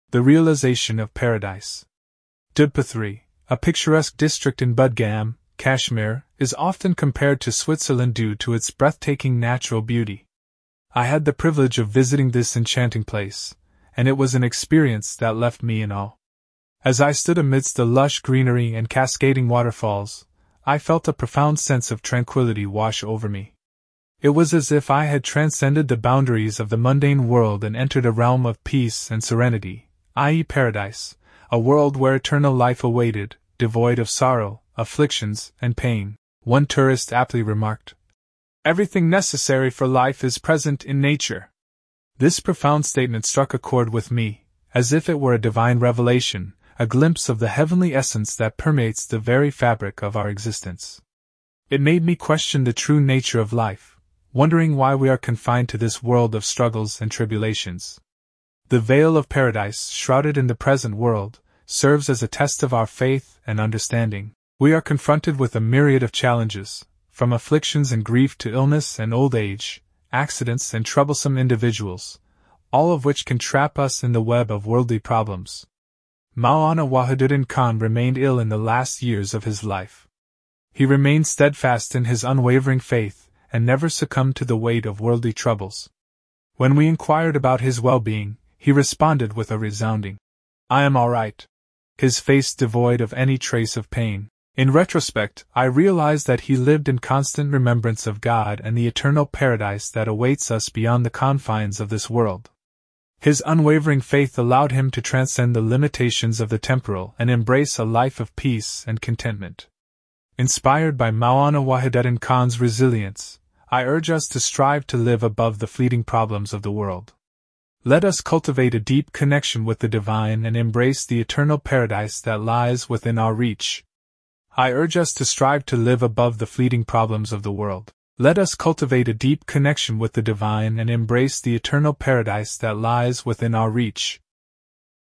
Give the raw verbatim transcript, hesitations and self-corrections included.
The Realization of Paradise. Dudhpatri, a picturesque district in Budgam, Kashmir, is often compared to Switzerland due to its breathtaking natural beauty. I had the privilege of visiting this enchanting place, and it was an experience that left me in awe. As I stood amidst the lush greenery and cascading waterfalls, I felt a profound sense of tranquility wash over me. It was as if I had transcended the boundaries of the mundane world and entered a realm of peace and serenity, that is paradise, a world where eternal life awaited, devoid of sorrow, afflictions, and pain. One tourist aptly remarked, "Everything necessary for life is present in nature." This profound statement struck a chord with me, as if it were a divine revelation, a glimpse of the heavenly essence that permeates the very fabric of our existence. It made me question the true nature of life, wondering why we are confined to this world of struggles and tribulations. The veil of paradise, shrouded in the present world, serves as a test of our faith and understanding. We are confronted with a myriad of challenges, from afflictions and grief to illness and old age, accidents and troublesome individuals, all of which can trap us in the web of worldly problems. Maulana Wahiduddin Khan remained ill in the last years of his life. He remained steadfast in his unwavering faith, and never succumbed to the weight of worldly troubles. When we inquired about his well-being, he responded with a resounding, "I am all right," his face devoid of any trace of pain. In retrospect, I realized that he lived in constant remembrance of God and the eternal paradise that awaits us beyond the confines of this world. His unwavering faith allowed him to transcend the limitations of the temporal and embrace a life of peace and contentment. Inspired by Maulana Wahiduddin Khan's resilience, I urge us to strive to live above the fleeting problems of the world. Let us cultivate a deep connection with the divine and embrace the eternal paradise that lies within our reach. I urge us to strive to live above the fleeting problems of the world. Let us cultivate a deep connection with the divine and embrace the eternal paradise that lies within our reach.